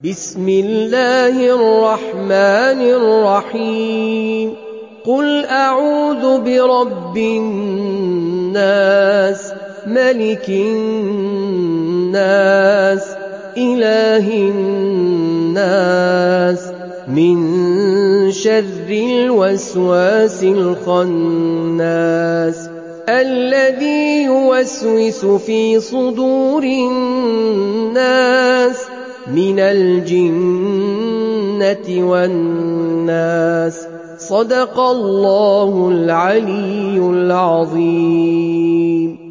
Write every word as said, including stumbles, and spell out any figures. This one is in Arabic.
بسم الله الرحمن الرحيم قل أعوذ برب الناس ملك الناس إله الناس من شر الوسواس الخناس الذي يوسوس في صدور الناس من الجنة والناس. صدق الله العلي العظيم.